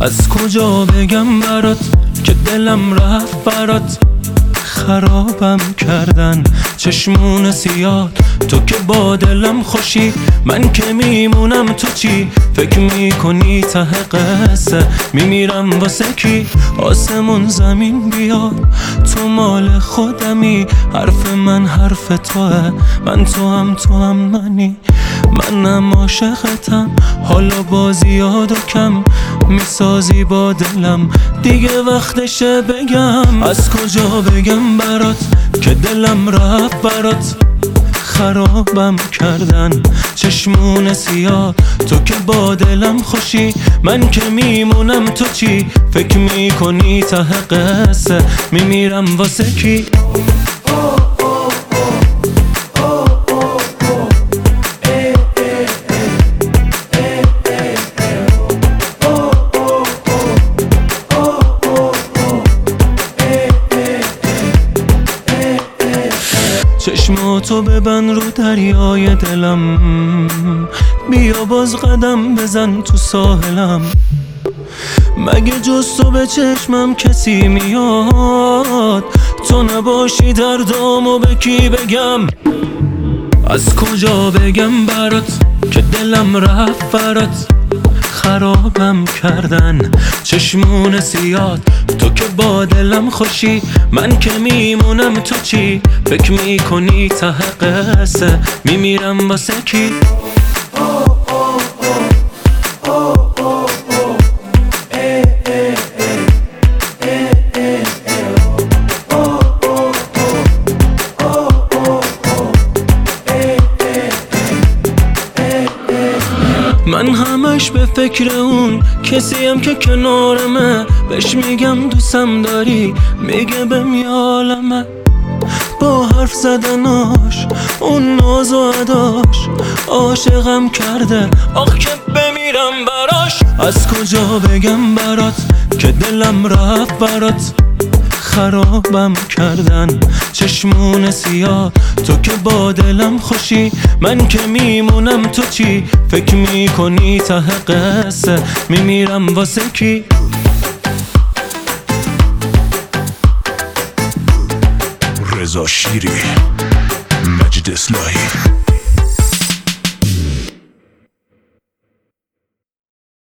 از کجا بگم برات که دلم رفت برات؟ خرابم کردن چشمون سیاه، تو که با دلم خوشی من که میمونم تو چی؟ فکر میکنی ته قصه میمیرم واسه کی؟ آسمون زمین بیاد تو مال خودمی، حرف من حرف توه، من تو هم منی، منم عاشقتم، حالا با زیاد و کم میسازی با دلم، دیگه وقتشه بگم. از کجا بگم برات که دلم رفت برات؟ خرابم کردن چشمون سیاه، تو که با دلم خوشی من که میمونم تو چی؟ فکر میکنی ته قصه میمیرم واسه کی؟ چشماتو ببند رو دریای دلم، بیا باز قدم بزن تو ساحلم، مگه جز تو به چشمم کسی میاد؟ تو نباشی دردامو به کی بگم؟ از کجا بگم برات که دلم رفت برات؟ خرابم کردن چشمون سیاد، تو که با دلم خوشی من که میمونم تو چی؟ فکر میکنی ته قصه میمیرم واسه کی؟ من همش به فکر اون کسیم که کنارمه، بهش میگم دوستم داری میگه بهم یالمه، با حرف زدناش اون ناز و اداش عاشقم کرده، آخ که بمیرم براش. از کجا بگم برات که دلم رفت برات؟ خرابم کردن چشمون سیاه، تو که با دلم خوشی من که میمونم تو چی؟ فکر میکنی ته قصه میمیرم واسه کی؟ رضا شیری، مجید اصلاحی.